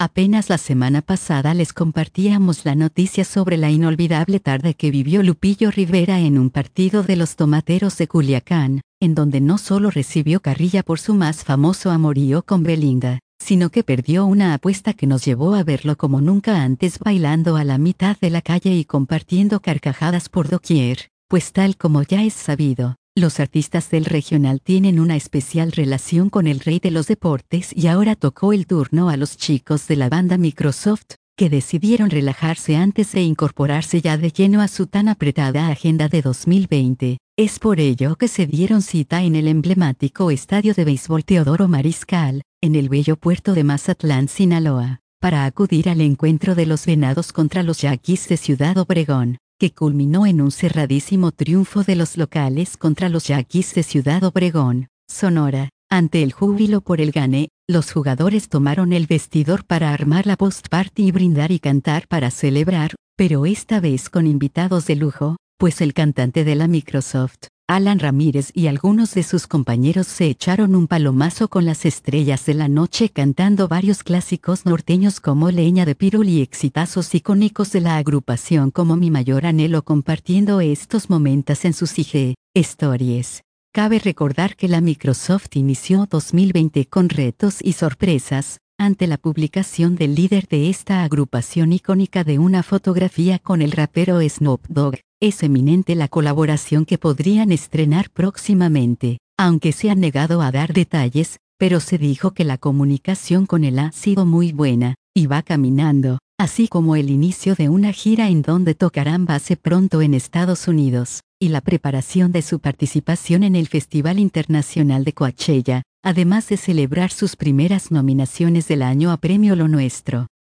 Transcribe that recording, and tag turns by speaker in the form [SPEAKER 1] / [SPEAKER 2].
[SPEAKER 1] Apenas la semana pasada les compartíamos la noticia sobre la inolvidable tarde que vivió Lupillo Rivera en un partido de los Tomateros de Culiacán, en donde no solo recibió carrilla por su más famoso amorío con Belinda, sino que perdió una apuesta que nos llevó a verlo como nunca antes bailando a la mitad de la calle y compartiendo carcajadas por doquier, pues tal como ya es sabido, los artistas del regional tienen una especial relación con el rey de los deportes y ahora tocó el turno a los chicos de la banda Microsoft, que decidieron relajarse antes de incorporarse ya de lleno a su tan apretada agenda de 2020. Es por ello que se dieron cita en el emblemático estadio de béisbol Teodoro Mariscal, en el bello puerto de Mazatlán, Sinaloa, para acudir al encuentro de los Venados contra los Yaquis de Ciudad Obregón, que culminó en un cerradísimo triunfo de los locales contra los Yaquis de Ciudad Obregón, Sonora. Ante el júbilo por el gane, los jugadores tomaron el vestidor para armar la post-party y brindar y cantar para celebrar, pero esta vez con invitados de lujo, pues el cantante de la Microsoft, Alan Ramírez, y algunos de sus compañeros se echaron un palomazo con las estrellas de la noche cantando varios clásicos norteños como Leña de Pirul y exitazos icónicos de la agrupación como Mi Mayor Anhelo, compartiendo estos momentos en sus IG Stories. Cabe recordar que la Microsoft inició 2020 con retos y sorpresas, ante la publicación del líder de esta agrupación icónica de una fotografía con el rapero Snoop Dogg. Es eminente la colaboración que podrían estrenar próximamente, aunque se han negado a dar detalles, pero se dijo que la comunicación con él ha sido muy buena, y va caminando, así como el inicio de una gira en donde tocarán base pronto en Estados Unidos, y la preparación de su participación en el Festival Internacional de Coachella, además de celebrar sus primeras nominaciones del año a Premio Lo Nuestro.